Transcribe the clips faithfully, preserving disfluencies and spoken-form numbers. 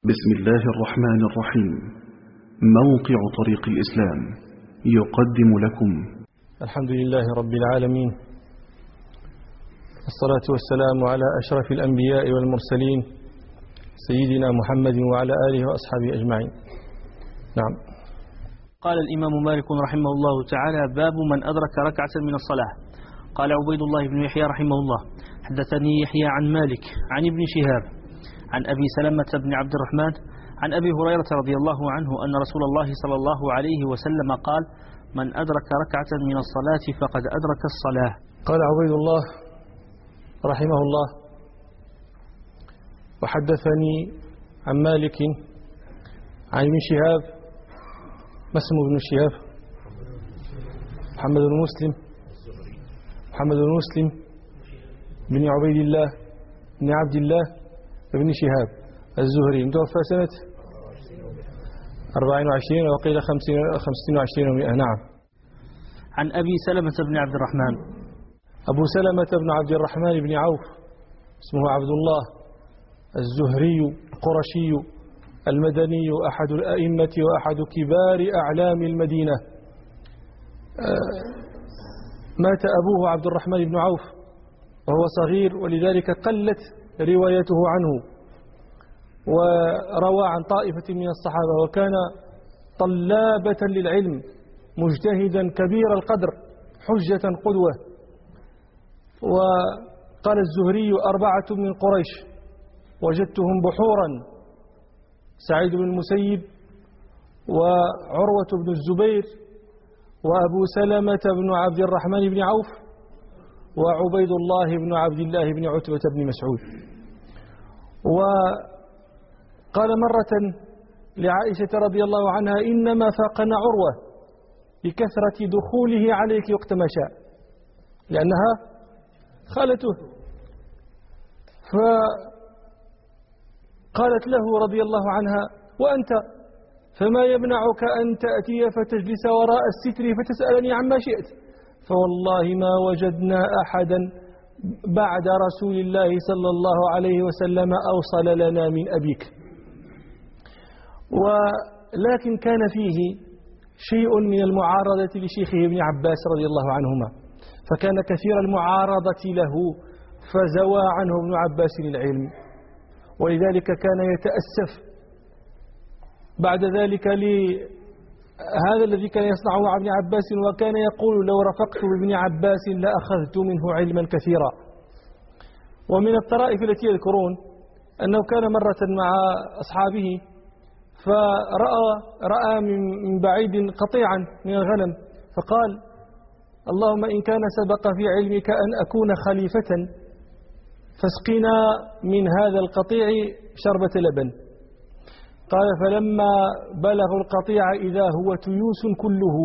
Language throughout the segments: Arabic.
بسم الله الرحمن الرحيم. موقع طريق الإسلام يقدم لكم الحمد لله رب العالمين، الصلاة والسلام على أشرف الأنبياء والمرسلين سيدنا محمد وعلى آله وأصحابه أجمعين. نعم. قال الإمام مالك رحمه الله تعالى: باب من أدرك ركعة من الصلاة. قال عبيد الله بن يحيى رحمه الله: حدثني يحيى عن مالك عن ابن شهاب عن أبي سلمة بن عبد الرحمن عن أبي هريرة رضي الله عنه أن رسول الله صلى الله عليه وسلم قال: من أدرك ركعة من الصلاة فقد أدرك الصلاة. قال عبيد الله رحمه الله: وحدثني عن مالك عن ابن شهاب. ما اسمه ابن شهاب؟ محمد بن مسلم محمد بن مسلم بن عبيد الله بن عبد الله بن شهاب الزهري، متوفى سنة أربعين وعشرين وقيل خمسين وعشرين ومئة. نعم. عن أبي سلمة بن عبد الرحمن. أبو سلمة بن عبد الرحمن بن عوف اسمه عبد الله الزهري القرشي المدني، أحد الأئمة وأحد كبار أعلام المدينة. مات أبوه عبد الرحمن بن عوف وهو صغير، ولذلك قلت روايته عنه، وروى عن طائفة من الصحابة، وكان طلابة للعلم مجتهدا كبير القدر حجة قدوة. وقال الزهري: أربعة من قريش وجدتهم بحورا: سعيد بن المسيب وعروة بن الزبير وأبو سلمة بن عبد الرحمن بن عوف وعبيد الله بن عبد الله بن عتبة بن مسعود. وقال مرة لعائشة رضي الله عنها: إنما فاقنا عروة بكثرة دخوله عليك وقت ما شاء، لأنها خالته. فقالت له رضي الله عنها: وأنت فما يمنعك أن تأتي فتجلس وراء الستر فتسألني عما شئت؟ فوالله ما وجدنا أحدا بعد رسول الله صلى الله عليه وسلم أوصل لنا من أبيك. ولكن كان فيه شيء من المعارضة لشيخه ابن عباس رضي الله عنهما، فكان كثير المعارضة له، فزوى عنه ابن عباس للعلم، ولذلك كان يتأسف بعد ذلك لهذا الذي كان يصنعه مع ابن عباس، وكان يقول: لو رفقت بابن عباس لأخذت منه علما كثيرا. ومن الطرائف التي يذكرون أنه كان مرة مع أصحابه فرأى رأى من بعيد قطيعا من الغنم، فقال: اللهم إن كان سبق في علمك أن أكون خليفة فاسقنا من هذا القطيع شربة لبن. قال: فلما بلغوا القطيع إذا هو تيوس كله،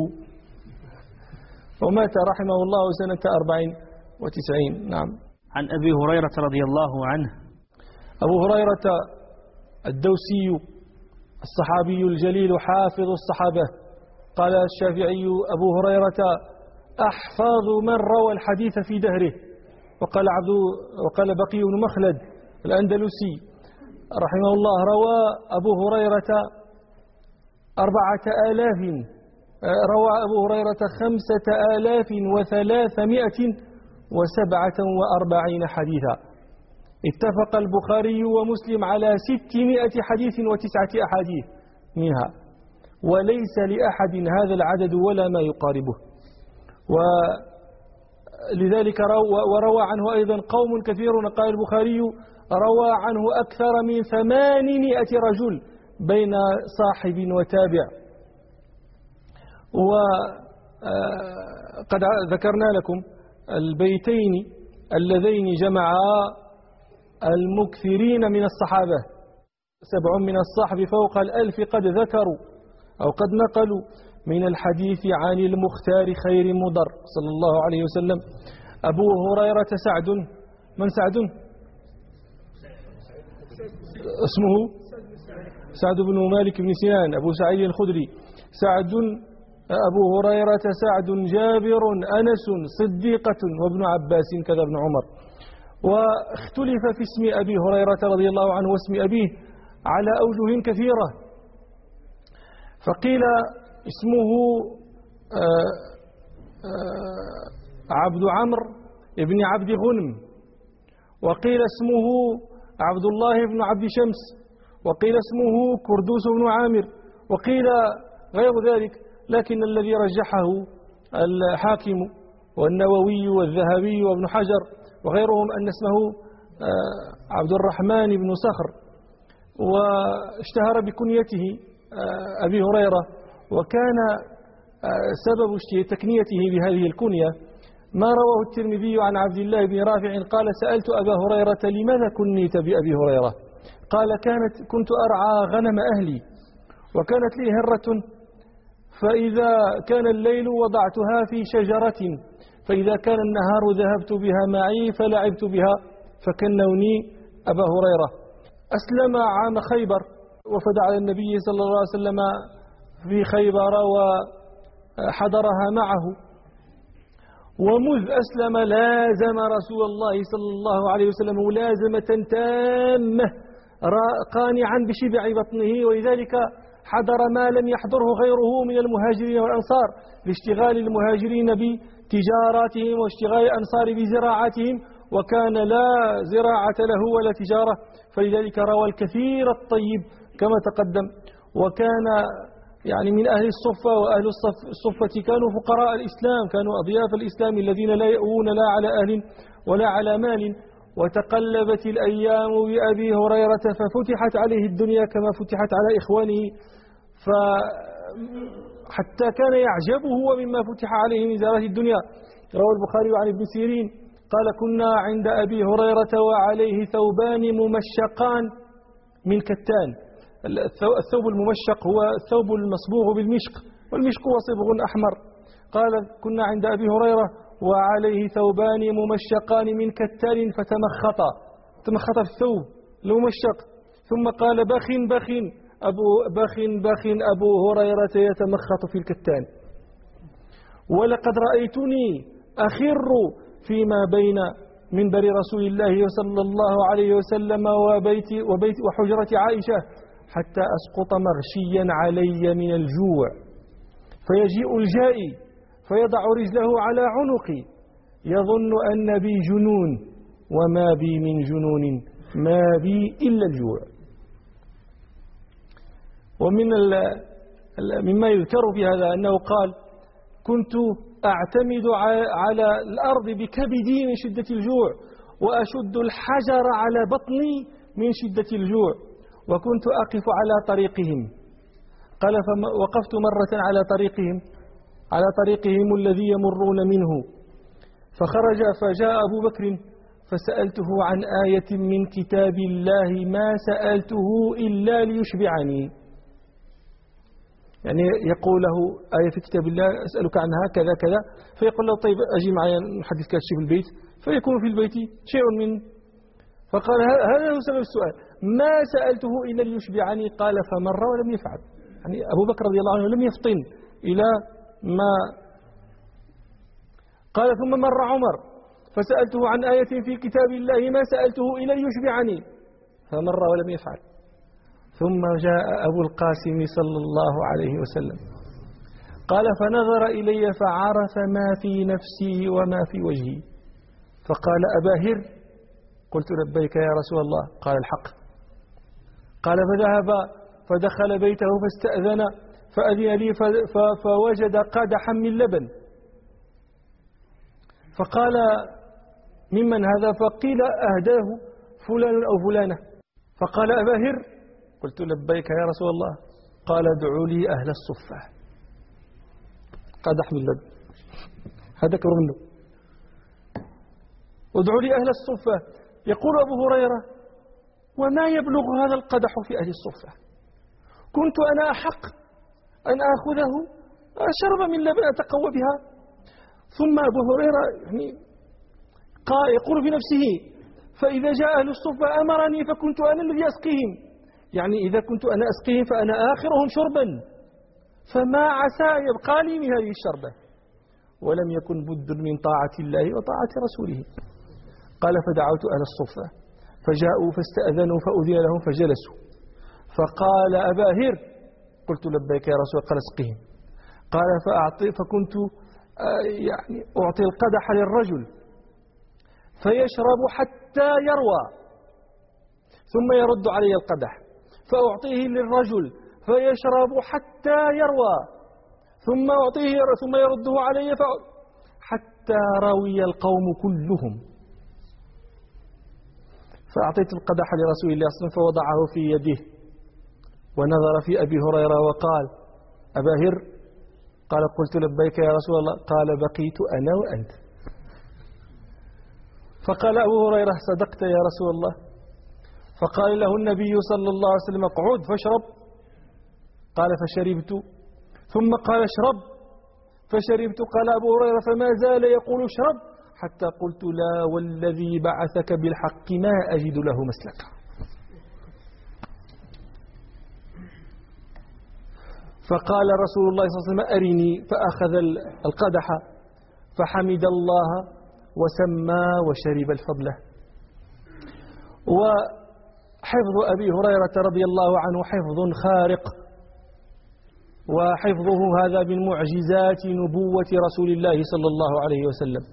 ومات رحمه الله سنة أربعين وتسعين. نعم. عن أبي هريرة رضي الله عنه. أبو هريرة الدوسي الصحابي الجليل حافظ الصحابة. قال الشافعي: أبو هريرة أحفظ من روى الحديث في دهره. وقال عبد وقال بقي بن مخلد الأندلسي رحمه الله: روى أبو هريرة أربعة آلاف روى أبو هريرة خمسة آلاف وثلاثمائة وسبعة وأربعين حديثا. اتفق البخاري ومسلم على ستمائة حديث وتسعة أحاديث منها، وليس لأحد هذا العدد ولا ما يقاربه. ولذلك وروى عنه أيضا قوم كثيرون. قال البخاري: روى عنه أكثر من ثمانمائة رجل بين صاحب وتابع. وقد ذكرنا لكم البيتين اللذين جمعا المكثرين من الصحابة. سبع من الصحب فوق الألف قد ذكروا أو قد نقلوا من الحديث عن المختار خير مضر صلى الله عليه وسلم. أبو هريرة سعد. من سعد؟ اسمه سعد بن مالك بن سنان أبو سعيد الخدري. سعد أبو هريرة سعد جابر أنس صديقة وابن عباس كذا ابن عمر. واختلف في اسم أبي هريرة رضي الله عنه واسم أبيه على أوجه كثيرة. فقيل اسمه عبد عمرو ابن عبد غنم، وقيل اسمه عبد الله بن عبد شمس، وقيل اسمه كردوس بن عامر، وقيل غير ذلك، لكن الذي رجحه الحاكم والنووي والذهبي وابن حجر وغيرهم أن اسمه عبد الرحمن بن صخر، واشتهر بكنيته أبي هريرة. وكان سبب تكنيته بهذه الكنية ما رواه الترمذي عن عبد الله بن رافع قال: سألت أبا هريرة لماذا كنيت بأبي هريرة؟ قال: كانت كنت أرعى غنم أهلي، وكانت لي هرة، فإذا كان الليل وضعتها في شجرة، فإذا كان النهار ذهبت بها معي فلعبت بها، فكنوني أبا هريرة. أسلم عام خيبر، وفد على النبي صلى الله عليه وسلم في خيبر وحضرها معه، ومذ أسلم لازم رسول الله صلى الله عليه وسلم ملازمة تامة قانعا بشبع بطنه، ولذلك حضر ما لم يحضره غيره من المهاجرين والأنصار، لاشتغال المهاجرين بتجاراتهم واشتغال الأنصار بزراعاتهم، وكان لا زراعة له ولا تجارة، فلذلك روى الكثير الطيب كما تقدم. وكان يعني من أهل الصفة، وأهل الصفة كانوا فقراء الإسلام، كانوا أضياف الإسلام الذين لا يأوون لا على أهل ولا على مال. وتقلبت الأيام بأبي هريرة ففتحت عليه الدنيا كما فتحت على إخوانه، فحتى كان يعجبه ومما فتح عليه من زارات الدنيا. روى البخاري عن ابن سيرين قال: كنا عند أبي هريرة وعليه ثوبان ممشقان من كتان. الثوب الممشق هو الثوب المصبوغ بالمشق، والمشق هو صبغ أحمر. قال: كنا عند أبي هريرة وعليه ثوبان ممشقان من كتان فتمخطا، تمخط في الثوب الممشق. ثم قال: بخ بخ أبو بخ بخ أبو هريرة يتمخط في الكتان، ولقد رأيتني أخر فيما بين منبر رسول الله صلى الله عليه وسلم وبيت, وبيت وحجرة عائشة حتى أسقط مغشيا علي من الجوع، فيجيء الجائي فيضع رجله على عنقي يظن أن بي جنون، وما بي من جنون، ما بي إلا الجوع. ومن مما يذكر في هذا أنه قال: كنت أعتمد على الأرض بكبدي من شدة الجوع، وأشد الحجر على بطني من شدة الجوع، وكنت أقف على طريقهم. قال: فوقفت مرة على طريقهم على طريقهم الذي يمرون منه، فخرج فجاء أبو بكر فسألته عن آية من كتاب الله ما سألته إلا ليشبعني. يعني يقول له آية في كتاب الله أسألك عنها كذا كذا، فيقول له: طيب أجي معي نحدثك شيء في البيت، فيكون في البيت شيء من. فقال: هذا هو سبب السؤال، ما سألته إلا ليشبعني. قال: فمر ولم يفعل. يعني أبو بكر رضي الله عنه لم يفطن إلى ما قال. ثم مر عمر فسألته عن آية في كتاب الله ما سألته إلا ليشبعني، فمر ولم يفعل. ثم جاء أبو القاسم صلى الله عليه وسلم قال: فنظر إلي فعرف ما في نفسي وما في وجهي، فقال: أبا هر؟ قلت: لبيك يا رسول الله. قال: الحق. قال: فذهب فدخل بيته فاستأذن فأذن لي فوجد قدحا من لبن، فقال: ممن هذا؟ فقيل: أهداه فلان أو فلانة. فقال: أبا هر؟ قلت: لبيك يا رسول الله. قال: ادعوا لي أهل الصفة. قدح من لبن، هذا كبر منه. ادعوا لي أهل الصفة. يقول أبو هريرة: وما يبلغ هذا القدح في أهل الصفة؟ كنت أنا أحق أن أخذه أشرب من لبن أتقوى بها. ثم أبو هريرة يعني يقول في نفسه: فإذا جاء أهل الصفة أمرني فكنت أنا الذي أسقيهم، يعني إذا كنت أنا أسقيهم فأنا آخرهم شربا، فما عسى يبقى لي من هذه الشربة، ولم يكن بد من طاعة الله وطاعة رسوله. قال: فدعوت أهل الصفة فجاءوا فاستأذنوا فأذن لهم فجلسوا، فقال أبا هر. قلت لبيك يا رسول الله. قال اسقهم. قال فأعطي فكنت يعني أعطي القدح للرجل فيشرب حتى يروى ثم يرد علي القدح، فأعطيه للرجل فيشرب حتى يروى ثم أعطيه ثم يرده علي حتى روي القوم كلهم. فأعطيت القدح لرسول الله صلى الله عليه وسلم فوضعه في يده ونظر في أبي هريرة وقال أبا هر. قال قلت لبيك يا رسول الله. قال بقيت أنا وأنت. فقال أبو هريرة صدقت يا رسول الله. فقال له النبي صلى الله عليه وسلم اقعد فاشرب. قال فشربت. ثم قال اشرب فشربت. قال أبو هريرة فما زال يقول اشرب حتى قلت لا والذي بعثك بالحق ما أجد له مسلكا. فقال رسول الله صلى الله عليه وسلم أرني. فأخذ القدح فحمد الله وسمى وشرب الفضلة. وحفظ أبي هريرة رضي الله عنه حفظ خارق، وحفظه هذا من معجزات نبوة رسول الله صلى الله عليه وسلم.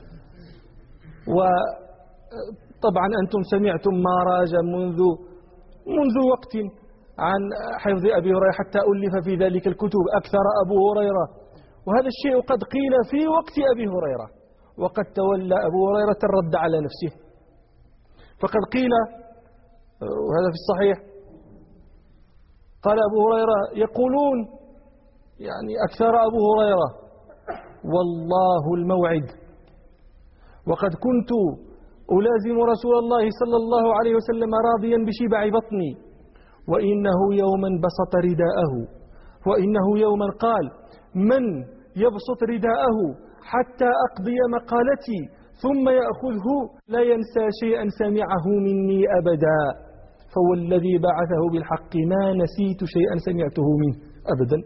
وطبعا أنتم سمعتم ما راج منذ منذ وقت عن حفظ أبي هريرة حتى ألف في ذلك الكتب أكثر أبو هريرة، وهذا الشيء قد قيل في وقت أبي هريرة، وقد تولى أبو هريرة الرد على نفسه. فقد قيل وهذا في الصحيح قال أبو هريرة يقولون يعني أكثر أبو هريرة والله الموعد وقد كنت ألازم رسول الله صلى الله عليه وسلم راضيا بشبع بطني، وإنه يوما بسط رداءه، وإنه يوما قال من يبسط رداءه حتى أقضي مقالتي ثم يأخذه لا ينسى شيئا سمعه مني أبدا، فوالذي بعثه بالحق ما نسيت شيئا سمعته منه أبدا.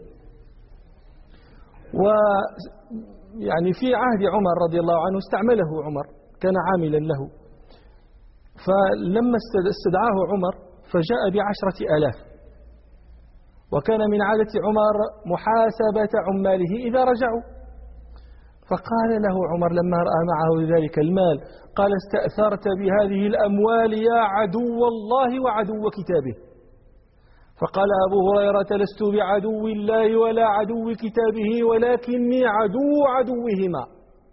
ويعني في عهد عمر رضي الله عنه استعمله عمر، كان عاملا له، فلما استدعاه عمر فجاء بعشرة آلاف، وكان من عادة عمر محاسبة عماله إذا رجعوا، فقال له عمر لما رأى معه ذلك المال قال استأثرت بهذه الأموال يا عدو الله وعدو كتابه. فقال أبو هريرة لست بعدو الله ولا عدو كتابه ولكني عدو عدوهما.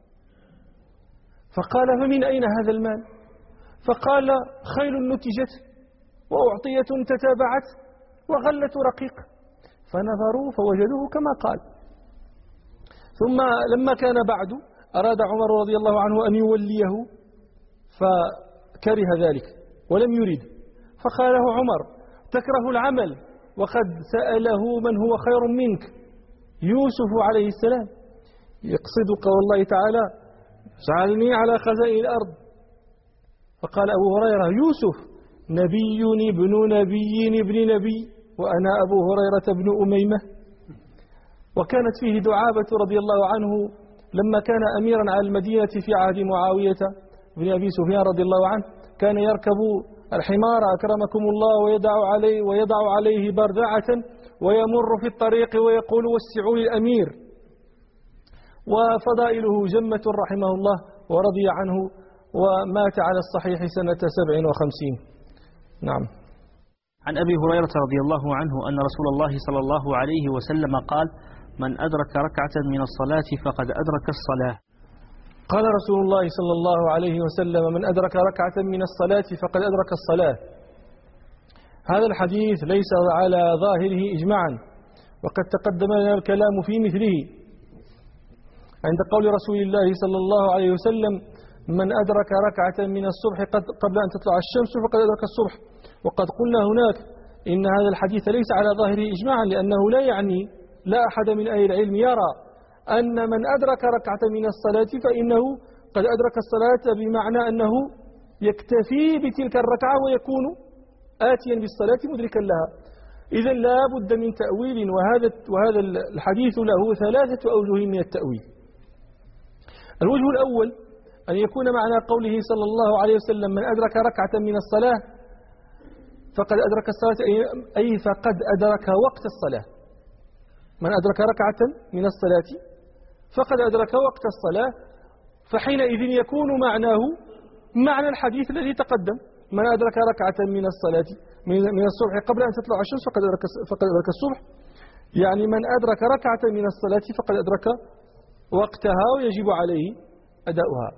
فقال فمن أين هذا المال؟ فقال خيل نتجت وأعطية تتابعت وغلة رقيق، فنظروا فوجدوه كما قال. ثم لما كان بعد أراد عمر رضي الله عنه أن يوليه فكره ذلك ولم يريد، فقال له عمر تكره العمل وقد سأله من هو خير منك يوسف عليه السلام، يقصد قول الله تعالى اجعلني على خزائن الأرض. فقال أبو هريرة يوسف نبي ابن نبي ابن نبي وأنا أبو هريرة ابن أميمة. وكانت فيه دعابة رضي الله عنه لما كان أميرا على المدينة في عهد معاوية بن أبي سفيان رضي الله عنه، كان يركب الحمار أكرمكم الله ويدع عليه, ويضع عليه بردعة ويمر في الطريق ويقول وسعوا للأمير، وفضائله جمة رحمه الله ورضي عنه، ومات على الصحيح سنة سبع وخمسين. نعم. عن أبي هريرة رضي الله عنه أن رسول الله صلى الله عليه وسلم قال من أدرك ركعة من الصلاة فقد أدرك الصلاة. قال رسول الله صلى الله عليه وسلم من أدرك ركعة من الصلاة فقد أدرك الصلاة. هذا الحديث ليس على ظاهره إجماعا، وقد تقدم لنا الكلام في مثله عند قول رسول الله صلى الله عليه وسلم من أدرك ركعة من الصبح قبل أن تطلع الشمس فقد أدرك الصبح. وقد قلنا هناك إن هذا الحديث ليس على ظاهره إجماعا، لأنه لا يعني لا أحد من أهل العلم يرى أن من أدرك ركعة من الصلاة فإنه قد أدرك الصلاة، بمعنى أنه يكتفي بتلك الركعة ويكون آتيا بالصلاة مدركا لها. إذن لا بد من تأويل، وهذا وهذا الحديث له ثلاثة أوجه من التأويل. الوجه الأول أن يكون معنى قوله صلى الله عليه وسلم من أدرك ركعة من الصلاة فقد أدرك الصلاة أي فقد أدرك وقت الصلاة. من أدرك ركعة من الصلاة فقد أدرك وقت الصلاة، فحينئذ يكون معناه معنى الحديث الذي تقدم: من أدرك ركعة من الصلاة من الصبح قبل أن تطلع الشمس فقد أدرك فقد أدرك الصبح. يعني من أدرك ركعة من الصلاة فقد أدرك وقتها ويجب عليه أداؤها.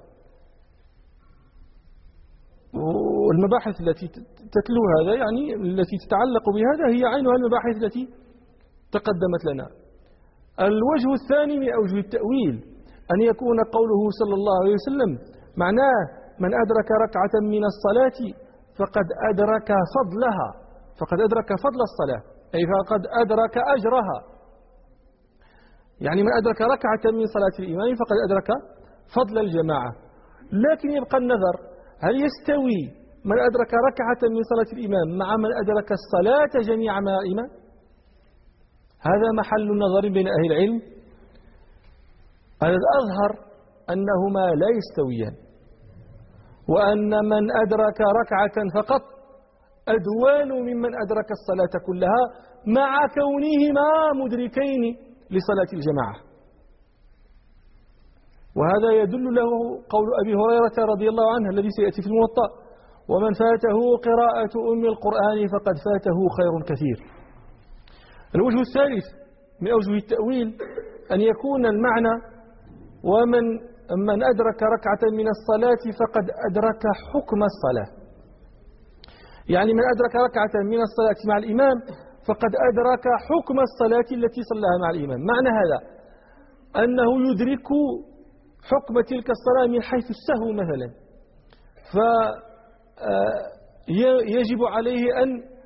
والمباحث التي تتلو هذا يعني التي تتعلق بهذا هي عينها المباحث التي تقدمت لنا. الوجه الثاني من أوجه التأويل أن يكون قوله صلى الله عليه وسلم معناه: من أدرك ركعة من الصلاة فقد أدرك فضلها، فقد أدرك فضل الصلاة، أي فقد أدرك أجرها. يعني من أدرك ركعة من صلاة الإمام فقد أدرك فضل الجماعة. لكن يبقى النظر: هل يستوي من أدرك ركعة من صلاة الإمام مع من أدرك الصلاة جميعا مع الإمام؟ هذا محل نظر بين أهل العلم. الأظهر أنهما لا يستويان، وأن من أدرك ركعة فقط أدوان ممن أدرك الصلاة كلها مع كونهما مدركين لصلاة الجماعة. وهذا يدل له قول أبي هريرة رضي الله عنه الذي سيأتي في الموطأ: ومن فاته قراءة أم القرآن فقد فاته خير كثير. الوجه الثالث من أوجه التأويل أن يكون المعنى: ومن من أدرك ركعة من الصلاة فقد أدرك حكم الصلاة. يعني من أدرك ركعة من الصلاة مع الإمام فقد أدرك حكم الصلاة التي صلاها مع الإمام. معنى هذا أنه يدرك حكم تلك الصلاة من حيث السهو مثلا، فيجب عليه أن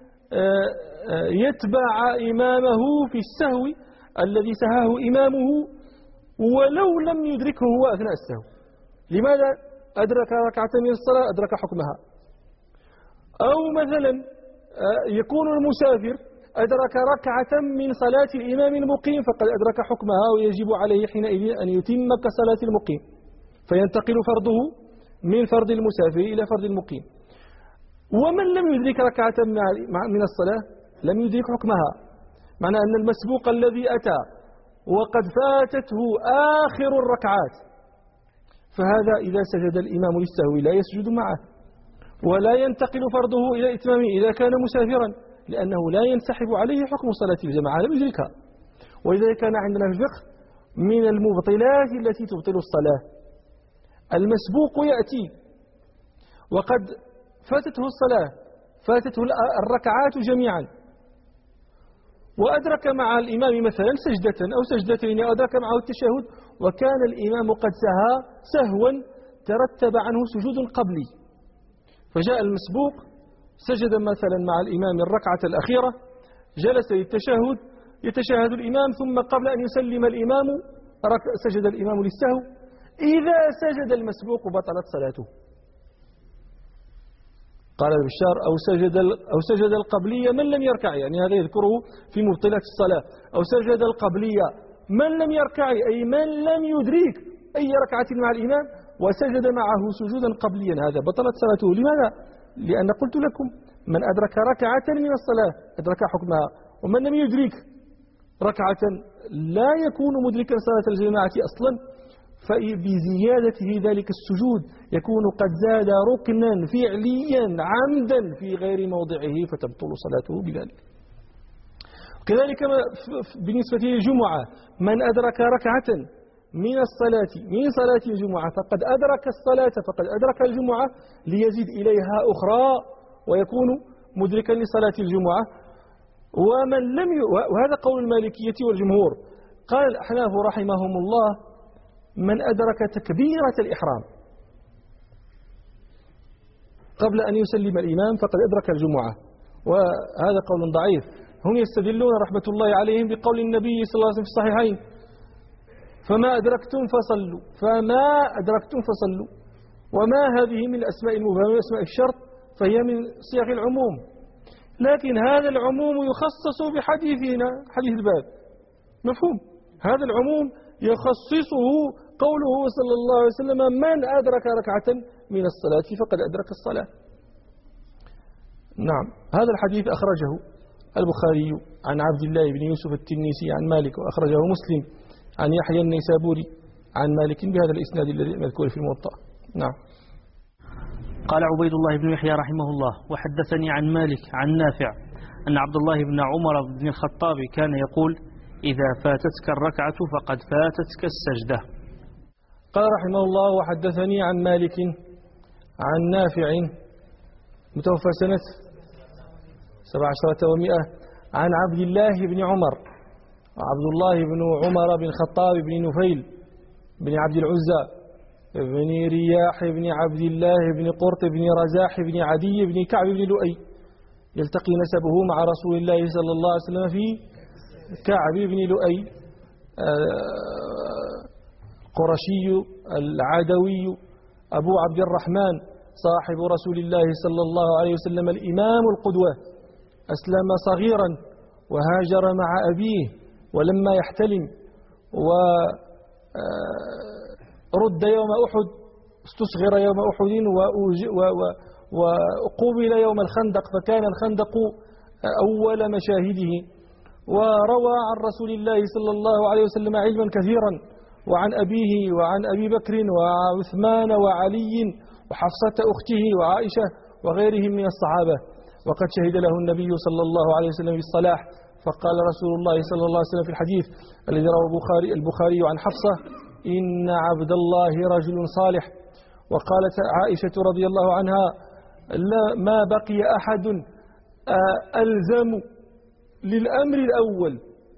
يتبع إمامه في السهو الذي سهاه إمامه ولو لم يدركه هو أثناء السهو. لماذا؟ أدرك ركعة من الصلاة أدرك حكمها. أو مثلا يكون المسافر أدرك ركعة من صلاة الإمام المقيم فقد أدرك حكمها، ويجب عليه حينئذ أن يتم كصلاة المقيم، فينتقل فرضه من فرض المسافر إلى فرض المقيم. ومن لم يدرك ركعة من الصلاة لم يدرك حكمها، معنى أن المسبوق الذي أتى وقد فاتته آخر الركعات فهذا إذا سجد الإمام للسهو لا يسجد معه، ولا ينتقل فرضه إلى إتمامه إذا كان مسافرا، لأنه لا ينسحب عليه حكم صلاة الجماعة، لم يدركها. وإذا كان عندنا في الفقه من المبطلات التي تبطل الصلاة المسبوق يأتي وقد فاتته الصلاة، فاتته الركعات جميعا، وأدرك مع الإمام مثلا سجدة أو سجدتين، أو أدرك معه التشهد، وكان الإمام قد سهى سهوا ترتب عنه سجود قبلي، فجاء المسبوق سجد مثلا مع الإمام الركعة الأخيرة، جلس للتشهد، يتشهد الإمام، ثم قبل أن يسلم الإمام سجد الإمام للسهو. إذا سجد المسبوق بطلت صلاته. قال البشار: أو سجد أو سجد القبلية من لم يركع، يعني هذا يذكره في مبطلات الصلاة. أو سجد القبلية من لم يركع، أي من لم يدرك أي ركعة مع الإمام وسجد معه سجودا قبليا، هذا بطلت صلاته. لماذا؟ لأن قلت لكم من أدرك ركعة من الصلاة أدرك حكمها، ومن لم يدرك ركعة لا يكون مدركا صلاة الجماعة أصلا، فبزيادته ذلك السجود يكون قد زاد ركنا فعليا عمدا في غير موضعه فتبطل صلاته بذلك. كذلك بالنسبة للجمعة من أدرك ركعة من الصلاة من صلاة الجمعة فقد أدرك الصلاة فقد أدرك الجمعة ليزيد إليها أخرى ويكون مدركا لصلاة الجمعة. ومن لم ي... وهذا قول المالكية والجمهور. قال الأحناف رحمهم الله: من أدرك تكبيرة الإحرام قبل أن يسلم الإمام فقد أدرك الجمعة، وهذا قول ضعيف. هم يستدلون رحمة الله عليهم بقول النبي صلى الله عليه وسلم في الصحيحين: فما أدركتم فصلوا فما أدركتم فصلوا. وما هذه من الأسماء المبهمة من أسماء الشرط، فهي من صيغ العموم، لكن هذا العموم يخصص بحديثنا حديث الباب، مفهوم؟ هذا العموم يخصصه قوله صلى الله عليه وسلم: من أدرك ركعة من الصلاة فقد أدرك الصلاة. نعم. هذا الحديث أخرجه البخاري عن عبد الله بن يوسف التنيسي عن مالك، وأخرجه مسلم عن يحيى النيسابوري عن مالك بهذا الإسناد الذي مذكور في الموطأ. نعم. قال عبيد الله بن يحيى رحمه الله: وحدثني عن مالك عن نافع أن عبد الله بن عمر بن الخطاب كان يقول: إذا فاتتك الركعة فقد فاتتك السجدة. قال رحمه الله: وحدثني عن مالك عن نافع متوفى سنة سبع عشرة ومئة عن عبد الله بن عمر، عبد الله بن عمر بن الخطاب بن نفيل بن عبد العزى بن رياح بن عبد الله بن قرط بن رزاح بن عدي بن كعب بن لؤي، يلتقي نسبه مع رسول الله صلى الله عليه وسلم في كعب بن لؤي، قرشي العدوي أبو عبد الرحمن صاحب رسول الله صلى الله عليه وسلم الإمام القدوة، أسلم صغيرا وهاجر مع أبيه، ولما يحتلم ورد يوم أحد استصغر يوم أحد وقوبل يوم الخندق، فكان الخندق أول مشاهده، وروى عن رسول الله صلى الله عليه وسلم علما كثيرا، وعن أبيه وعن أبي بكر وعثمان وعلي وحفصة أخته وعائشة وغيرهم من الصحابة. وقد شهد له النبي صلى الله عليه وسلم بالصلاح، فقال رسول الله صلى الله عليه وسلم في الحديث الذي رواه البخاري, البخاري عن حفصة: إن عبد الله رجل صالح. وقالت عائشة رضي الله عنها: لا ما بقي أحد ألزم للأمر الأول،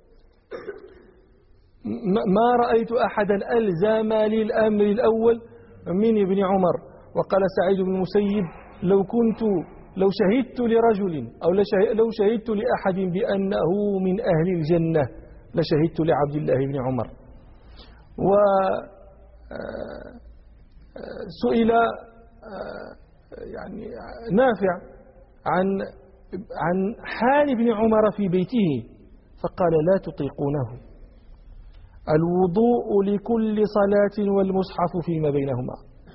ما رأيت أحدا ألزم للأمر الأول من ابن عمر. وقال سعيد بن المسيب: لو كنت لو شهدت لرجل أو لو شهدت لأحد بأنه من أهل الجنة لشهدت لعبد الله بن عمر. وسئل يعني نافع عن عن حال ابن عمر في بيته، فقال: لا تطيقونه، الوضوء لكل صلاة والمصحف فيما بينهما.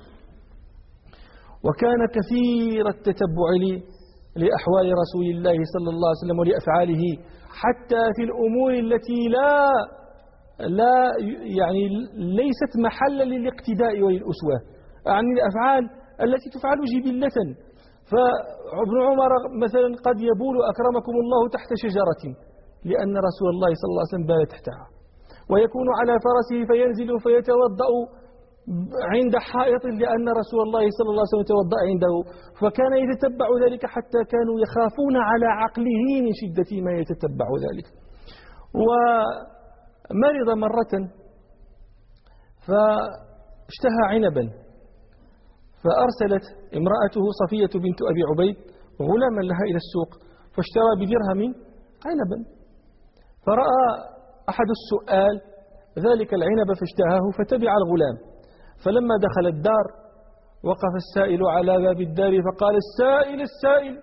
وكان كثير التتبع لأحوال رسول الله صلى الله عليه وسلم ولأفعاله، حتى في الأمور التي لا لا يعني ليست محلا للاقتداء وللأسوة، يعني الأفعال التي تفعل جبلة. فابن عمر مثلا قد يبول أكرمكم الله تحت شجرة لأن رسول الله صلى الله عليه وسلم بال تحتها، ويكون على فرسه فينزل فيتوضأ عند حائط لأن رسول الله صلى الله عليه وسلم يتوضأ عنده، فكان يتتبع ذلك حتى كانوا يخافون على عقله من شدة ما يتتبع ذلك. ومرض مرة فاشتهى عنبا، فأرسلت امرأته صفية بنت أبي عبيد غلاما لها إلى السوق، فاشترى بدرهم عنبا، فرأى أحد السؤال ذلك العنب فاشتهاه فتبع الغلام. فلما دخل الدار وقف السائل على باب الدار فقال: السائل السائل،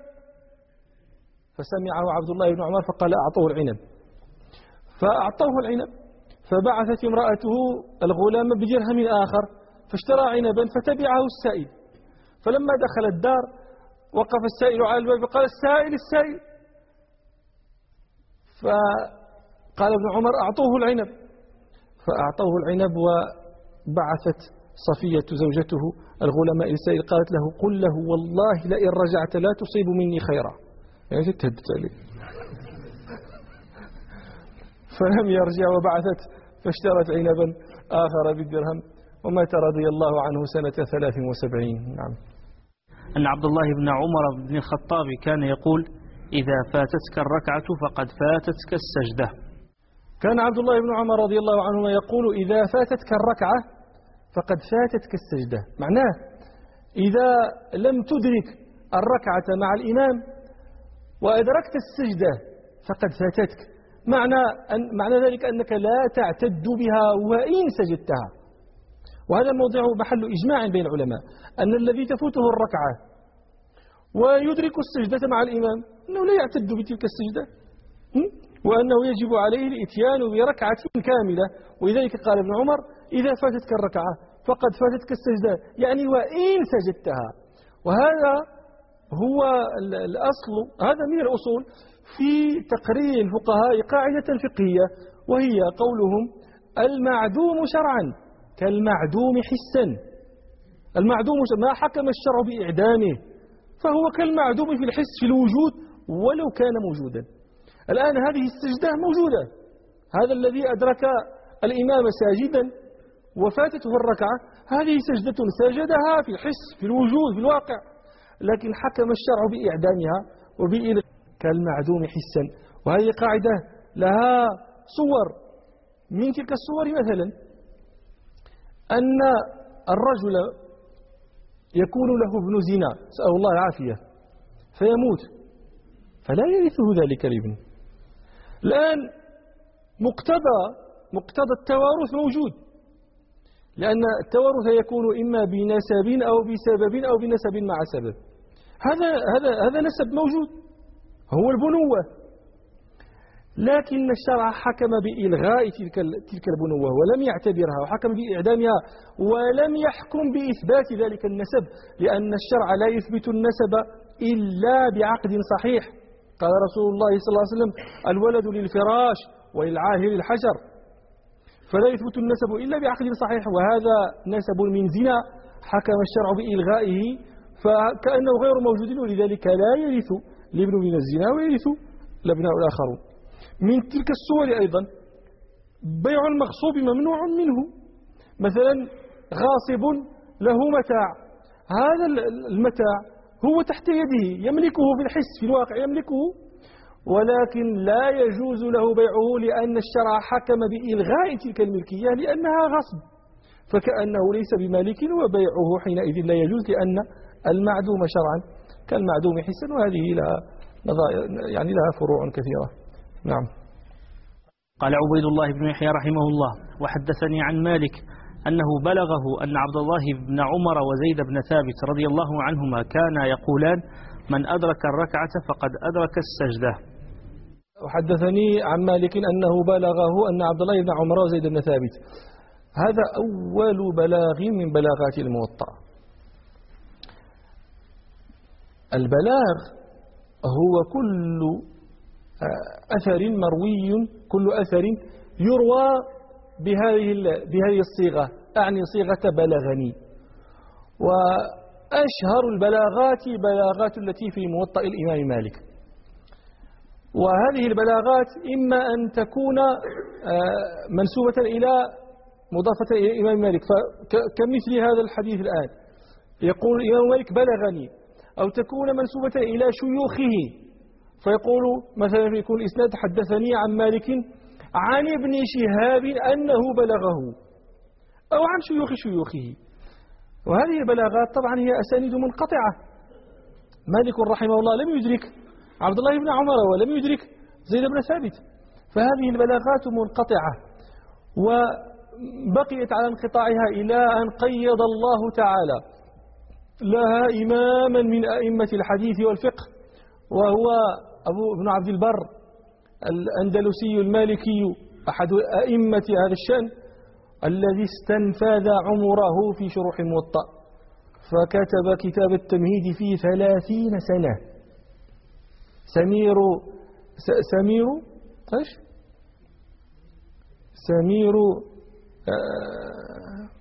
فسمعه عبد الله بن عمر فقال: أعطوه العنب. فأعطوه العنب، فبعثت امرأته الغلام بدرهم آخر فاشترى عنبا فتبعه السائل. فلما دخل الدار وقف السائل على الباب فقال: السائل السائل، فقال ابن عمر: أعطوه العنب. فأعطوه العنب، وبعثت صفية زوجته الغلام إلى السائل قالت له: قل له والله لئن رجعت لا تصيب مني خيرا، يعني تتهدت عليه. فلم يرجع، وبعثت فاشترت عنبا آخر بالدرهم، ومات رضي الله عنه سنة ثلاث وسبعين. نعم. أن عبد الله بن عمر بن الخطاب كان يقول: إذا فاتتك الركعة فقد فاتتك السجدة. كان عبد الله بن عمر رضي الله عنهما يقول: إذا فاتتك الركعة فقد فاتتك السجدة، معناه إذا لم تدرك الركعة مع الإمام وأدركت السجدة فقد فاتتك، معنى, أن معنى ذلك أنك لا تعتد بها وإن سجدتها. وهذا الموضوع محل إجماع بين العلماء أن الذي تفوته الركعة ويدرك السجدة مع الإمام أنه لا يعتد بتلك السجدة، وأنه يجب عليه الإتيان بركعة كاملة. ولذلك قال ابن عمر: إذا فاتتك الركعة فقد فاتتك السجدة، يعني وإن سجدتها. وهذا هو الأصل، هذا من الأصول في تقرير الفقهاء قاعدة فقهية، وهي قولهم المعدوم شرعا كالمعدوم حسا. المعدوم ما حكم الشرع بإعدامه فهو كالمعدوم في الحس في الوجود ولو كان موجودا. الآن هذه السجدة موجودة، هذا الذي أدرك الإمام ساجدا وفاتته الركعة، هذه سجدة سجدها في الحس في الوجود في الواقع، لكن حكم الشرع بإعدامها وبإلغاء كالمعدوم حسا. وهذه قاعدة لها صور، من تلك الصور مثلا أن الرجل يكون له ابن زنا نسأل الله العافية فيموت فلا يرثه ذلك الابن. الآن مقتضى مقتضى التوارث موجود، لأن التوارث يكون إما بنسب أو بسبب أو بنسب مع سبب. هذا هذا هذا نسب موجود هو البنوة، لكن الشرع حكم بإلغاء تلك تلك البنوة ولم يعتبرها، وحكم بإعدامها ولم يحكم بإثبات ذلك النسب، لأن الشرع لا يثبت النسب إلا بعقد صحيح. قال رسول الله صلى الله عليه وسلم الولد للفراش وللعاهر الحجر، فلا يثبت النسب إلا بعقد صحيح، وهذا نسب من زنا حكم الشرع بإلغائه فكأنه غير موجود، ولذلك لا يرث الابن من الزنا ويرث الأبناء الآخرون. من تلك الصور أيضا بيع المغصوب ممنوع منه، مثلا غاصب له متاع، هذا المتاع هو تحت يده يملكه في الحس في الواقع يملكه، ولكن لا يجوز له بيعه لأن الشرع حكم بإلغاء تلك الملكية لأنها غصب، فكأنه ليس بمالك وبيعه حينئذ لا يجوز، لأن المعدوم شرعا كالمعدوم حسا. وهذه لها يعني لها فروع كثيرة. نعم. قال عبيد الله بن يحيى رحمه الله: وحدثني عن مالك أنه بلغه أن عبد الله بن عمر وزيد بن ثابت رضي الله عنهما كانا يقولان: من أدرك الركعة فقد أدرك السجدة. وحدثني عن مالك أنه بلغه أن عبد الله بن عمر وزيد بن ثابت، هذا أول بلاغ من بلاغات الموطأ. البلاغ هو كل أثر مروي، كل أثر يروى بهذه بهذه الصيغة، أعني صيغة بلغني. وأشهر البلاغات بلاغات التي في موطأ الإمام مالك، وهذه البلاغات إما أن تكون منسوبة إلى مضافة إلى الإمام مالك كمثل هذا الحديث الآن يقول الإمام مالك بلغني، أو تكون منسوبة إلى شيوخه فيقول مثلا يكون الإسناد حدثني عن مالك عن ابن شهاب أنه بلغه، أو عن شيوخ شيوخه. وهذه البلاغات طبعا هي أسانيد منقطعة. مالك رحمه الله لم يدرك عبد الله بن عمر ولم يدرك زيد بن ثابت، فهذه البلاغات منقطعة وبقيت على انقطاعها إلى أن قيض الله تعالى لها إماما من أئمة الحديث والفقه، وهو أبو ابن عبد البر الأندلسي المالكي أحد أئمة هذا الشأن، الذي استنفذ عمره في شروح الموطأ، فكتب كتاب التمهيد في ثلاثين سنة. سمير سمير ايش سمير آه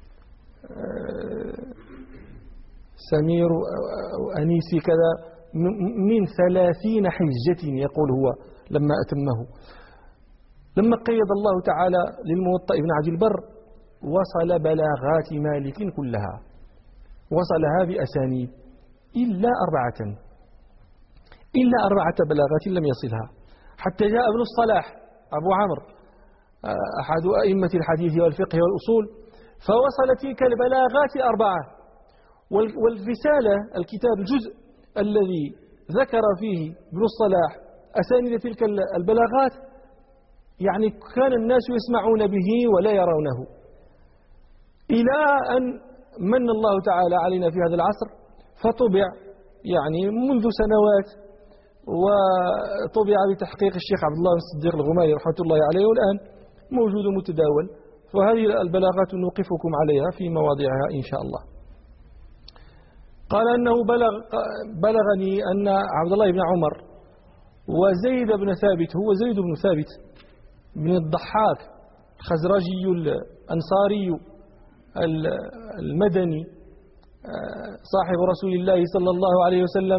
آه سمير أو أنيسي كذا من ثلاثين حجة يقول هو لما أتمه. لما قيد الله تعالى للموطأ ابن عبد البر وصل بلاغات مالك كلها، وصلها بأسانيد إلا أربعة إلا أربعة بلاغات لم يصلها، حتى جاء ابن الصلاح أبو عمرو أحد أئمة الحديث والفقه والأصول فوصل تلك البلاغات أربعة. والرسالة الكتاب الجزء الذي ذكر فيه ابن الصلاح أسانيد تلك البلاغات يعني كان الناس يسمعون به ولا يرونه، إلى أن من الله تعالى علينا في هذا العصر فطبع يعني منذ سنوات، وطبع بتحقيق الشيخ عبد الله الصديق الغماري رحمة الله عليه، والآن موجود متداول. فهذه البلاغات نوقفكم عليها في مواضعها إن شاء الله. قال أنه بلغ بلغني أن عبد الله بن عمر وزيد بن ثابت، هو زيد بن ثابت بن الضحاك الخزرجي الأنصاري المدني صاحب رسول الله صلى الله عليه وسلم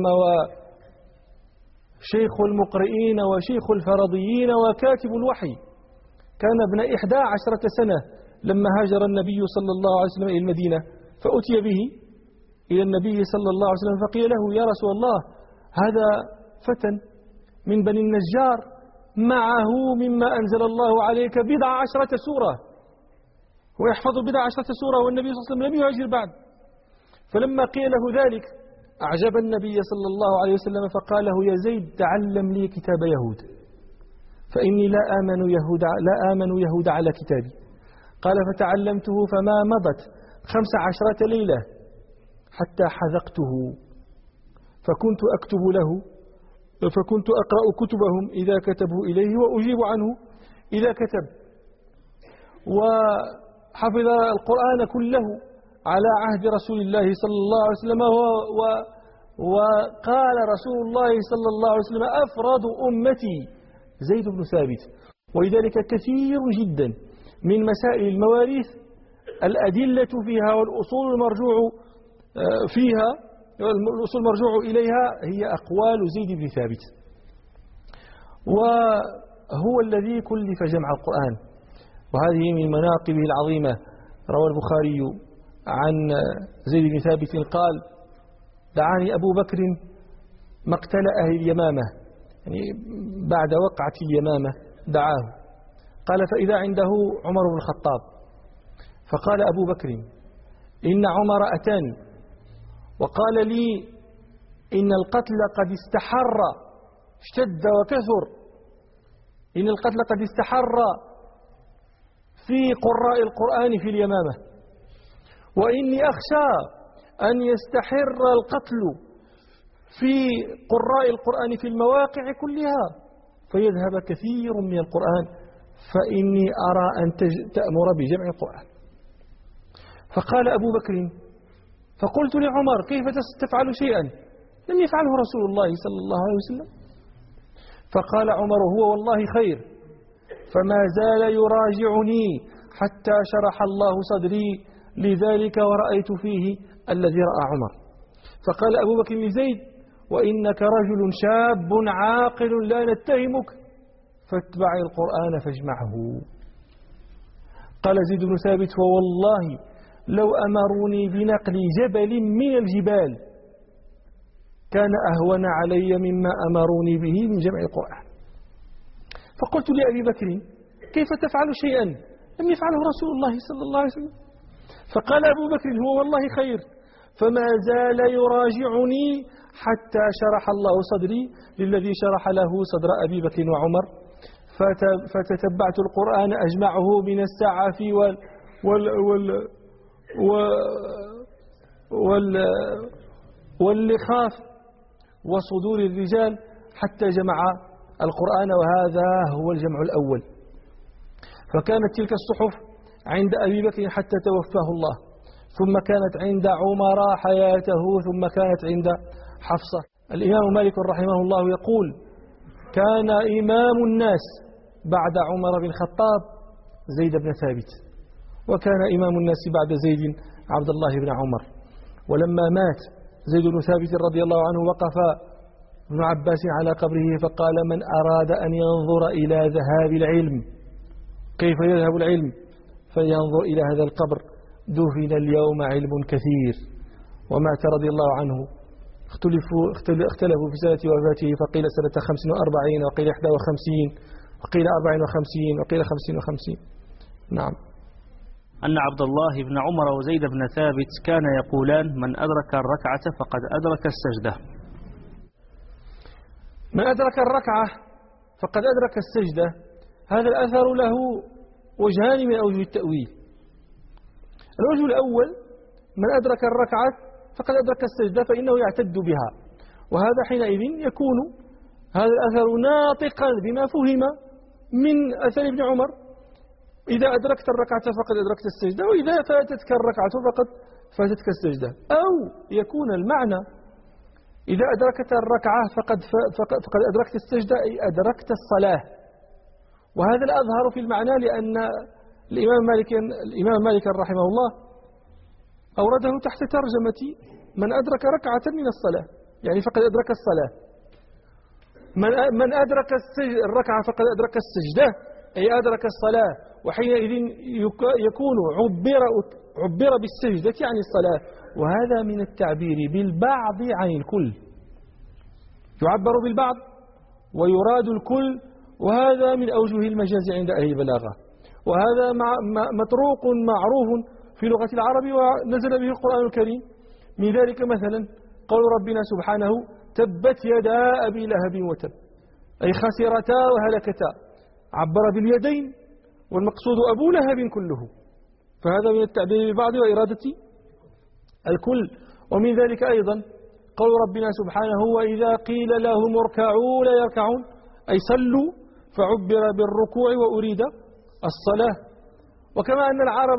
وشيخ المقرئين وشيخ الفرضيين وكاتب الوحي، كان ابن إحدى عشرة سنة لما هاجر النبي صلى الله عليه وسلم إلى المدينة، فأتي به إلى النبي صلى الله عليه وسلم فقيل له يا رسول الله هذا فتى من بني النجار معه مما أنزل الله عليك بضع عشرة سورة ويحفظ بضع عشرة سورة والنبي صلى الله عليه وسلم لم يهاجر بعد. فلما قيل له ذلك أعجب النبي صلى الله عليه وسلم فقال له يا زيد تعلم لي كتاب يهود فإني لا آمن يهود لا آمن يهود على كتابي. قال فتعلمته فما مضت خمس عشرة ليلة حتى حذقته، فكنت أكتب له فكنت أقرأ كتبهم إذا كتبوا إليه وأجيب عنه إذا كتب، وحفظ القرآن كله على عهد رسول الله صلى الله عليه وسلم، و وقال رسول الله صلى الله عليه وسلم أفراد أمتي زيد بن ثابت. ولذلك كثير جدا من مسائل المواريث الأدلة فيها والأصول المرجوع فيها الأصول المرجوع إليها هي أقوال زيد بن ثابت، وهو الذي كلف جمع القرآن. وهذه من مناقبه العظيمة. روى البخاري عن زيد بن ثابت قال دعاني أبو بكر مقتل أهل اليمامة، يعني بعد وقعة اليمامة دعاه، قال فإذا عنده عمر بن الخطاب، فقال أبو بكر إن عمر أتاني وقال لي إن القتل قد استحر، اشتد وكثر، إن القتل قد استحر في قراء القرآن في اليمامة، وإني أخشى أن يستحر القتل في قراء القرآن في المواقع كلها فيذهب كثير من القرآن، فإني أرى أن تأمر بجمع القرآن. فقال أبو بكر فقلت لعمر كيف تفعل شيئا لم يفعله رسول الله صلى الله عليه وسلم؟ فقال عمر هو والله خير، فما زال يراجعني حتى شرح الله صدري لذلك ورأيت فيه الذي رأى عمر. فقال أبو بكر لزيد وإنك رجل شاب عاقل لا نتهمك فاتبع القرآن فاجمعه. قال زيد بن ثابت فوالله لو أمروني بنقل جبل من الجبال كان أهون علي مما أمروني به من جمع القرآن. فقلت لأبي بكر كيف تفعل شيئا لم يفعله رسول الله صلى الله عليه وسلم؟ فقال أبو بكر هو والله خير، فما زال يراجعني حتى شرح الله صدري للذي شرح له صدر أبي بكر وعمر، فتتبعت القرآن أجمعه من السعف وال وال وال وال واللخاف وصدور الرجال حتى جمع القرآن، وهذا هو الجمع الأول. فكانت تلك الصحف عند أبي بكر حتى توفاه الله، ثم كانت عند عمر حياته، ثم كانت عند حفصة. الإمام مالك رحمه الله يقول كان إمام الناس بعد عمر بن الخطاب زيد بن ثابت، وكان إمام الناس بعد زيد عبد الله بن عمر. ولما مات زيد بن ثابت رضي الله عنه وقف ابن عباس على قبره فقال من أراد أن ينظر إلى ذهاب العلم كيف يذهب العلم فلينظر إلى هذا القبر دفن اليوم علم كثير. ومات رضي الله عنه اختلفوا اختلفوا في سنة وفاته، فقيل سنة خمس وأربعين وقيل إحدى وخمسين وقيل أربع وخمسين وقيل خمسين وخمسين. نعم. أن عبد الله بن عمر وزيد بن ثابت كان يقولان من أدرك الركعة فقد أدرك السجدة. من أدرك الركعة فقد أدرك السجدة، هذا الأثر له وجهان من أوجه التأويل. الوجه الأول من أدرك الركعة فقد أدرك السجدة فإنه يعتد بها، وهذا حينئذ يكون هذا الأثر ناطقا بما فهم من أثر ابن عمر، إذا أدركت الركعة فقد أدركت السجدة، وإذا فاتتك الركعة فقد فاتتك السجدة، أو يكون المعنى إذا أدركت الركعة فقد, فقد أدركت السجدة أي أدركت الصلاة. وهذا الأظهر في المعنى لأن الإمام مالك, الإمام مالك رحمه الله أورده تحت ترجمة من أدرك ركعة من الصلاة، يعني فقد أدرك الصلاة. من أدرك الركعة فقد أدرك السجدة أي أدرك الصلاة، وحينئذ يكون عبر, عبر بالسجدة عن الصلاة، وهذا من التعبير بالبعض عن الكل، يعبر بالبعض ويراد الكل، وهذا من أوجه المجاز عند أهل البلاغة، وهذا مطروق معروف في لغة العرب ونزل به القرآن الكريم. من ذلك مثلا قول ربنا سبحانه تبت يدا أبي لهب وتب، أي خسرتا وهلكتا، عبر باليدين والمقصود أبو لهب كله، فهذا من التعبير بالبعض وإرادة الكل. ومن ذلك أيضا قول ربنا سبحانه وإذا قيل لهم اركعوا لا يركعون، أي صلوا، فعبر بالركوع وأريد الصلاة. وكما أن العرب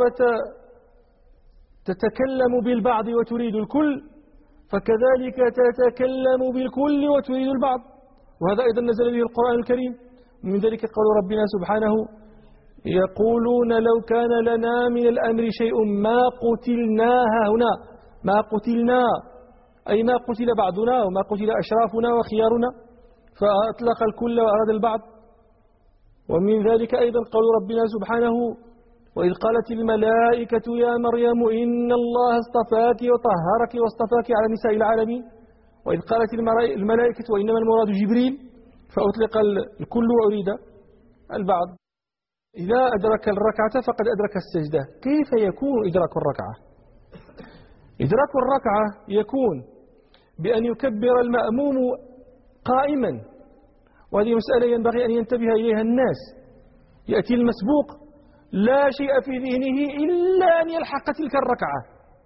تتكلم بالبعض وتريد الكل، فكذلك تتكلم بالكل وتريد البعض، وهذا أيضا نزل به القرآن الكريم. من ذلك قول ربنا سبحانه يقولون لو كان لنا من الأمر شيء ما قتلناها هنا، ما قتلنا أي ما قتل بعضنا وما قتل أشرافنا وخيارنا، فأطلق الكل وأراد البعض. ومن ذلك أيضا قول ربنا سبحانه وإذ قالت الملائكة يا مريم إن الله اصطفاك وطهرك واصطفاك على نساء العالمين، وإذ قالت الملائكة وإنما المراد جبريل، فأطلق الكل وأريد البعض. إذا أدرك الركعة فقد أدرك السجدة. كيف يكون إدراك الركعة؟ إدراك الركعة يكون بأن يكبر المأموم قائما، وهذه مسألة ينبغي أن ينتبه إليها الناس. يأتي المسبوق لا شيء في ذهنه إلا أن يلحق تلك الركعة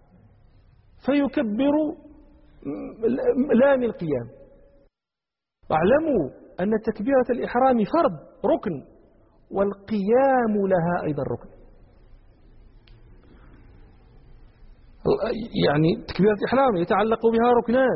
فيكبر لا من القيام. واعلموا أن تكبيرة الإحرام فرض ركن، والقيام لها أيضا ركن. يعني تكبيرة الإحرام يتعلق بها ركنان.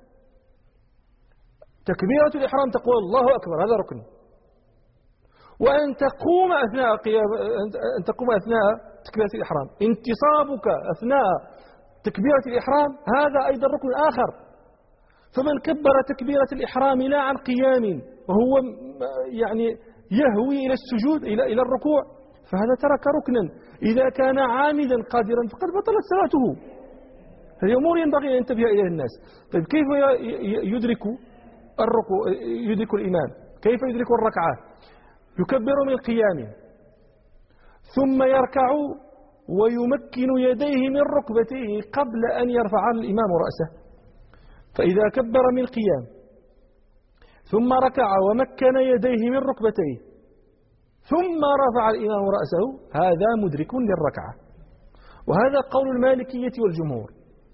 تكبيرة الإحرام تقول الله أكبر، هذا ركن، وأن تقوم أثناء قيام أن تقوم أثناء تكبيرة الإحرام، انتصابك أثناء تكبيرة الإحرام هذا أيضا ركن آخر. فمن كبر تكبيرة الإحرام لا عن قيام وهو يعني يهوي إلى السجود إلى إلى الركوع، فهذا ترك ركنا. إذا كان عامدا قادرا فقد بطلت صلاته. هذه أمور ينبغي أن ينتبه إليها الناس. طيب كيف يدرك الركوع، يدرك الإمام؟ كيف يدرك الركعة؟ يكبر من قيام ثم يركع ويمكن يديه من ركبتيه قبل أن يرفع الإمام رأسه. فإذا كبر من قيام ثم ركع ومكن يديه من ركبتيه ثم رفع الإمام رأسه، هذا مدرك للركعة. وهذا قول المالكية والجمهور.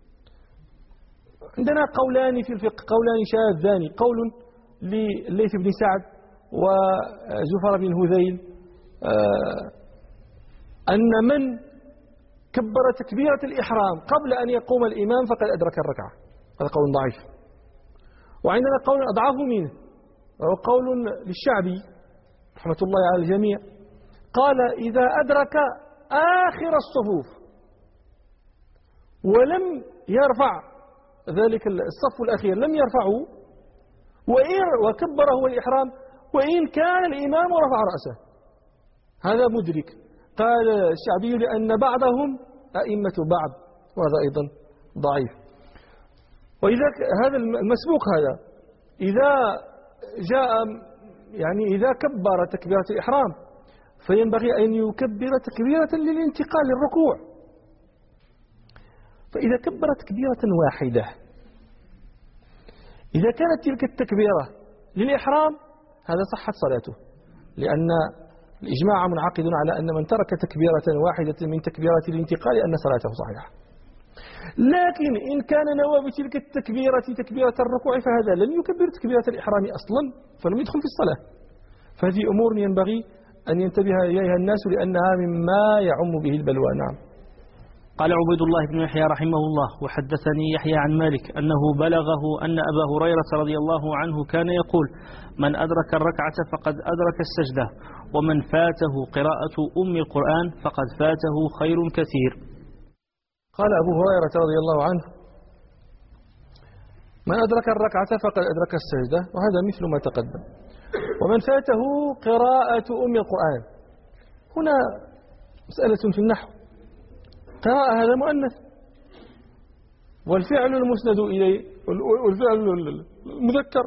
عندنا قولان في الفقه، قولان شاذان، قول لليث بن سعد وزفر بن هذيل أن من كبر تكبيرة الإحرام قبل أن يقوم الإمام فقد أدرك الركعة، هذا قول ضعيف. وعندنا قول أضعف منه وهو قول للشعبي رحمة الله على الجميع، قال إذا أدرك آخر الصفوف ولم يرفع ذلك الصف الأخير، لم يرفعه وكبر هو الإحرام وإن كان الإمام رفع رأسه، هذا مدرك. قال الشعبي لأن بعضهم أئمة بعض، وهذا أيضا ضعيف. وإذا هذا المسبوق هذا إذا جاء يعني إذا كبر تكبيرة الإحرام فينبغي أن يكبر تكبيرة للانتقال للركوع. فإذا كبر تكبيرة واحدة، إذا كانت تلك التكبيرة للإحرام هذا صحت صلاته، لأن الإجماع منعقد على أن من ترك تكبيرة واحدة من تكبيرات الانتقال أن صلاته صحيحة. لكن إن كان نوى بتلك التكبيرة تكبيرة الركوع فهذا لم يكبر تكبيرة الإحرام أصلا، فلم يدخل في الصلاة. فهذه أمور ينبغي أن ينتبه إليها الناس لأنها مما يعم به البلوى. نعم. قال عبيد الله بن يحيى رحمه الله: وحدثني يحيى عن مالك أنه بلغه أن أبا هريرة رضي الله عنه كان يقول: من أدرك الركعة فقد أدرك السجدة، ومن فاته قراءة أم القرآن فقد فاته خير كثير. قال أبو هريرة رضي الله عنه: من أدرك الركعة فقد أدرك السجدة، وهذا مثل ما تقدم. ومن فاته قراءة أم القرآن، هنا مسألة في النحو. قراءة هذا مؤنث، والفعل المسند إليه والفعل المذكر.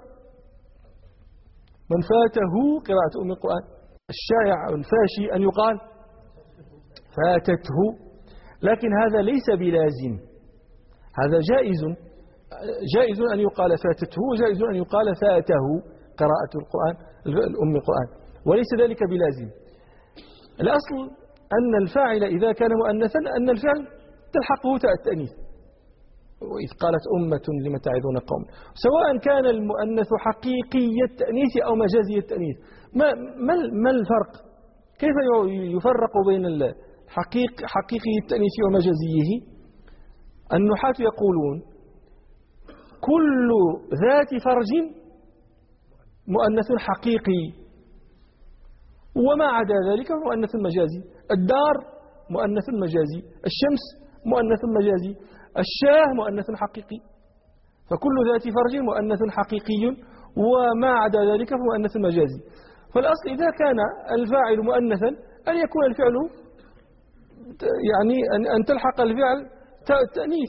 من فاته قراءة أم القرآن، الشائع الفاشي أن يقال فاتته، لكن هذا ليس بلازم. هذا جائز، جائز أن يقال فاتته، وجائز أن يقال فاته قراءة القرآن الأم القرآن، وليس ذلك بلازم. الأصل أن الفاعل إذا كان مؤنثا أن الفعل تلحقه تاء التأنيث، وإذ قالت أمة لم تعظون قوم، سواء كان المؤنث حقيقي التأنيث أو مجازي التأنيث. ما, ما, ما الفرق؟ كيف يفرق بين الحقيق حقيقي التأنيث ومجازيه؟ النحاة يقولون كل ذات فرج مؤنث حقيقي، وما عدا ذلك مؤنث مجازي. الدار مؤنث مجازي، الشمس مؤنث مجازي، الشاه مؤنث حقيقي. فكل ذات فرج مؤنث حقيقي، وما عدا ذلك مؤنث مجازي. فالأصل إذا كان الفاعل مؤنثا أن يكون الفعل يعني أن تلحق الفعل تأنيث،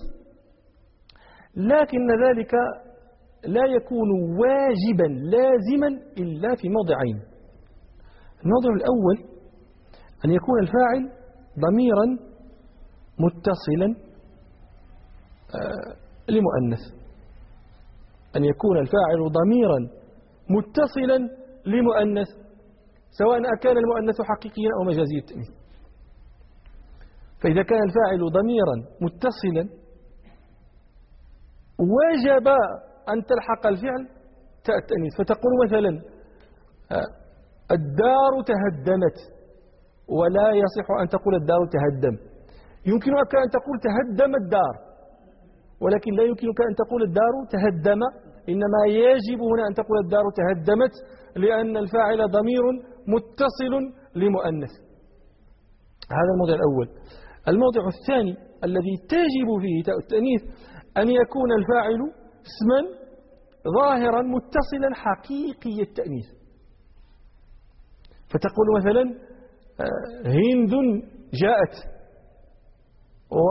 لكن ذلك لا يكون واجبا لازما إلا في موضعين. الموضع الأول أن يكون الفاعل ضميرا متصلا لمؤنث، أن يكون الفاعل ضميرا متصلا لمؤنث، سواء كان المؤنث حقيقيا أو مجازي التأنيث. فإذا كان الفاعل ضميرا متصلا وجب أن تلحق الفعل تاء التأنيث، فتقول مثلا الدار تهدمت، ولا يصح أن تقول الدار تهدم. يمكنك أن تقول تهدم الدار، ولكن لا يمكنك أن تقول الدار تهدم، إنما يجب هنا أن تقول الدار تهدمت، لأن الفاعل ضمير متصل لمؤنث. هذا الموضع الأول. الموضع الثاني الذي تجب فيه تاء التأنيث أن يكون الفاعل اسما ظاهرا متصلا حقيقي التأنيث، فتقول مثلا هند جاءت، و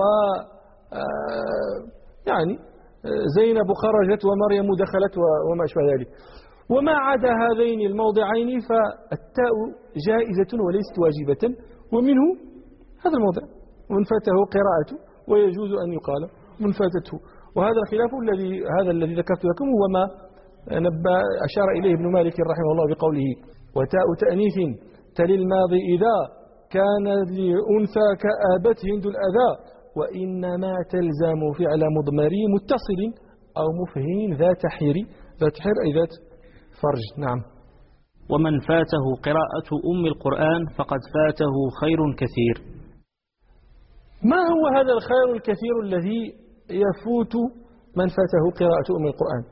يعني زينب خرجت ومريم دخلت وما أشبه ذلك. وما عدا هذين الموضعين فالتاء جائزة وليست واجبة، ومنه هذا الموضع من فاته قراءته ويجوز أن يقال من فاتته. وهذا الخلاف الذي هذا الذي ذكرت لكم هو ما نبأ أشار إليه ابن مالك رحمه الله بقوله: وتاء تأنيث تلي الماضي إذا كان لأنثى كآبت هند الأذى، وإنما تلزم فعل مضمري متصل أو مفهم ذات حير، ذات حير أي ذات فرج. نعم. ومن فاته قراءة أم القرآن فقد فاته خير كثير. ما هو هذا الخير الكثير الذي يفوت من فاته قراءة أم القرآن؟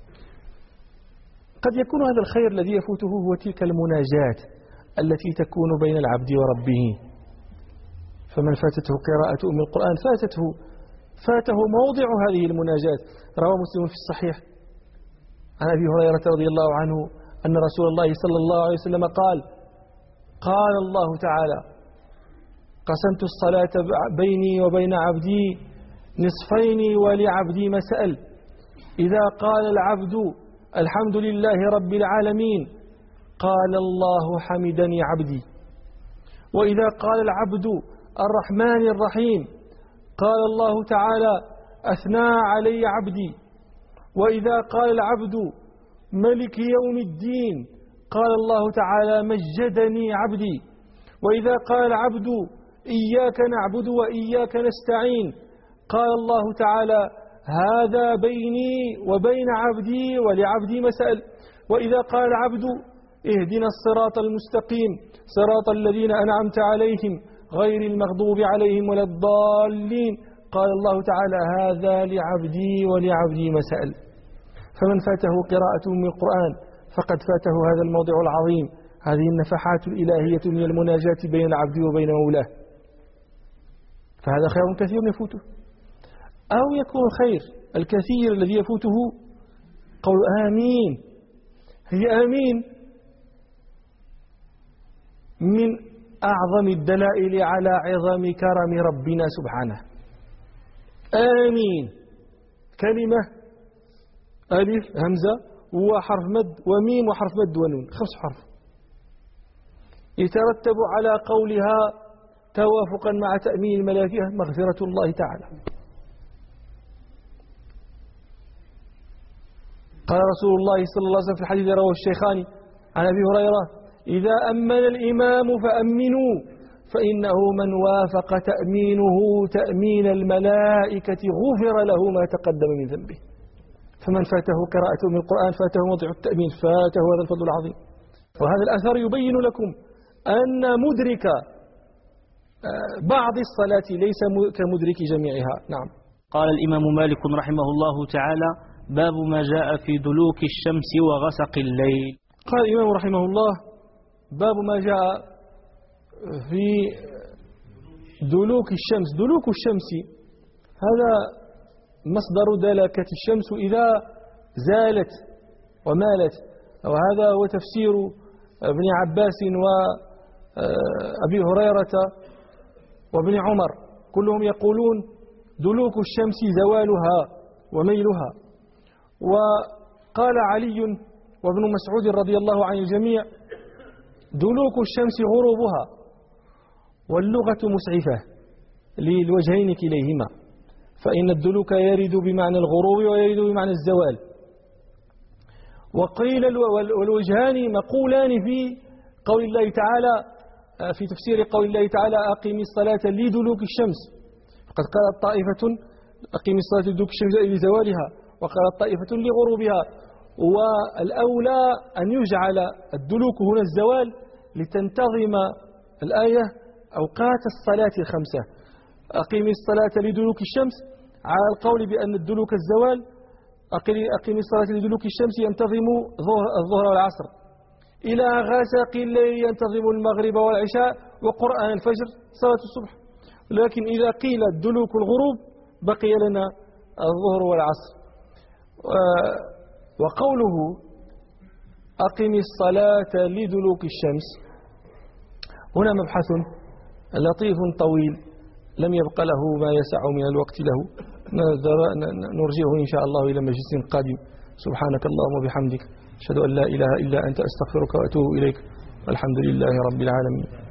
قد يكون هذا الخير الذي يفوته هو تلك المناجاة التي تكون بين العبد وربه. فمن فاتته قراءة أم القرآن فاتته فاته موضع هذه المناجاة. روى مسلم في الصحيح عن أبي هريرة رضي الله عنه أن رسول الله صلى الله عليه وسلم قال: قال الله تعالى: قسمت الصلاة بيني وبين عبدي نصفين ولعبدي ما سأل. إذا قال العبد الحمد لله رب العالمين قال الله حمدني عبدي. وإذا قال العبد الرحمن الرحيم قال الله تعالى أثنى علي عبدي. وإذا قال العبد ملك يوم الدين قال الله تعالى مجدني عبدي. وإذا قال العبد إياك نعبد وإياك نستعين قال الله تعالى هذا بيني وبين عبدي ولعبدي ما سأل. وإذا قال العبد اهدنا الصراط المستقيم صراط الذين أنعمت عليهم غير المغضوب عليهم ولا الضالين. قال الله تعالى هذا لعبدي ولعبدي ما سأل. فمن فاته قراءة من القرآن فقد فاته هذا الموضع العظيم، هذه النفحات الإلهية من المناجاة بين العبد وبين مولاه، فهذا خير كثير يفوته. أو يكون الخير الكثير الذي يفوته قول آمين. هي آمين من أعظم الدلائل على عظم كرم ربنا سبحانه. آمين كلمة ألف همزة وحرف مد وميم وحرف مد ونون، خمس حرف يترتب على قولها توافقا مع تأمين الملائكة مغفرة الله تعالى. قال رسول الله صلى الله عليه وسلم في الحديث رواه الشيخان عن أبي هريرة إذا أمن الإمام فأمنوا فإنه من وافق تأمينه تأمين الملائكة غفر له ما تقدم من ذنبه. فمن فاته قراءته من القرآن فاته موضع التأمين، فاته هذا الفضل العظيم. وهذا الأثر يبين لكم أن مدرك بعض الصلاة ليس كمدرك جميعها. نعم. قال الإمام مالك رحمه الله تعالى باب ما جاء في دلوك الشمس وغسق الليل. قال الإمام رحمه الله باب ما جاء في دلوك الشمس. دلوك الشمس هذا مصدر دلكة الشمس إذا زالت ومالت، وهذا هو تفسير ابن عباس وأبي هريرة وابن عمر، كلهم يقولون دلوك الشمس زوالها وميلها. وقال علي وابن مسعود رضي الله عن الجميع دلوك الشمس غروبها، واللغة مسعفة للوجهين كليهما، فإن الدلوك يرد بمعنى الغروب ويرد بمعنى الزوال. وقيل والوجهان مقولان في قول الله تعالى في تفسير قول الله تعالى أقم الصلاة لدلوك الشمس، فقد قالت طائفة أقم الصلاة لدلوك الشمس لزوالها، وقالت طائفة لغروبها. والأولى أن يجعل الدلوك هنا الزوال لتنتظم الآية أوقات الصلاة الخمسة. أقم الصلاة لدلوك الشمس على القول بأن الدلوك الزوال، أقم الصلاة لدلوك الشمس ينتظم الظهر والعصر، إلى غسق الليل ينتظم المغرب والعشاء وقرآن الفجر صلاة الصبح. لكن إذا قيل دلوك الغروب بقي لنا الظهر والعصر. وقوله أقم الصلاة لدلوك الشمس هنا مبحث لطيف طويل لم يبق له ما يسع من الوقت له، نرجعه إن شاء الله إلى مجلس قادم. سبحانك اللهم وبحمدك أشهد أن لا إله إلا أنت أستغفرك وأتوب إليك، والحمد لله رب العالمين.